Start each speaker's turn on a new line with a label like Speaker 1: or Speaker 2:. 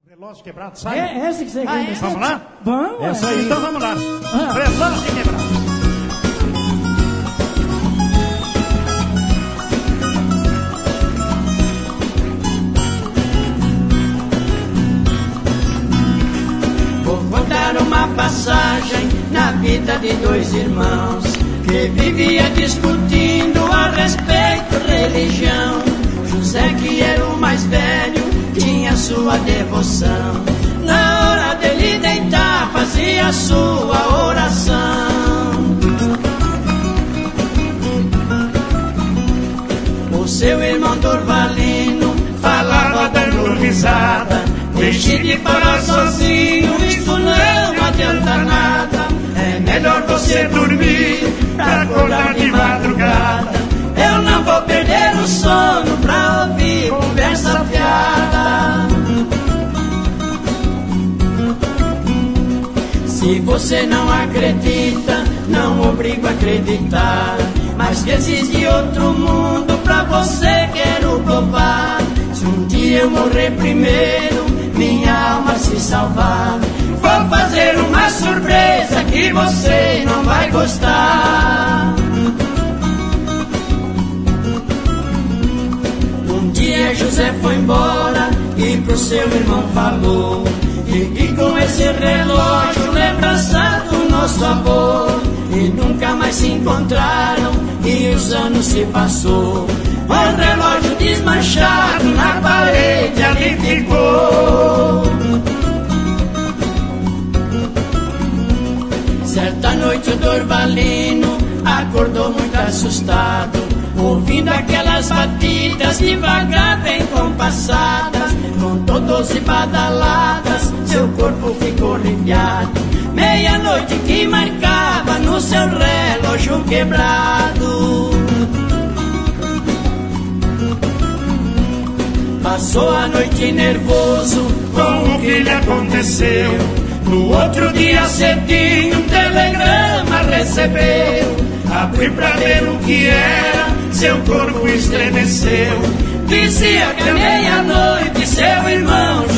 Speaker 1: Relógio quebrado, sai.
Speaker 2: É essa que você quer.
Speaker 1: Vamos lá?
Speaker 2: Vamos.
Speaker 1: Essa aí, então vamos lá. Relógio quebrado.
Speaker 3: Vou contar uma passagem na vida de dois irmãos que vivia discutindo a respeito religião. José, que era o mais velho, tinha sua devoção. Na hora dele deitar, fazia sua oração. O seu irmão Dorvalino falava dando risada: deixe de falar sozinho, isto não adianta nada. É melhor você dormir pra acordar de madrugada. Eu não vou perder o sono pra ouvir conversa fiada. Se você não acredita, não obrigo a acreditar, mas que existe outro mundo pra você quero provar. Se um dia eu morrer primeiro, minha alma se salvar, vou fazer uma surpresa que você não vai gostar. Um dia José foi embora e pro seu irmão falou: fique com esse relógio, lembrança do nosso avô. E nunca mais se encontraram e os anos se passou. Um relógio desmanchado na parede ali ficou. Certa noite o Dorvalino acordou muito assustado, ouvindo aquelas batidas devagar bem compassadas. Contou 12 badaladas, seu corpo ficou arrepiado. Meia-noite que marcava no seu relógio quebrado. Passou a noite nervoso com o que lhe aconteceu. No outro dia cedinho um telegrama recebeu. Abriu pra ver o que era, seu corpo estremeceu. Dizia que à meia-noite seu irmão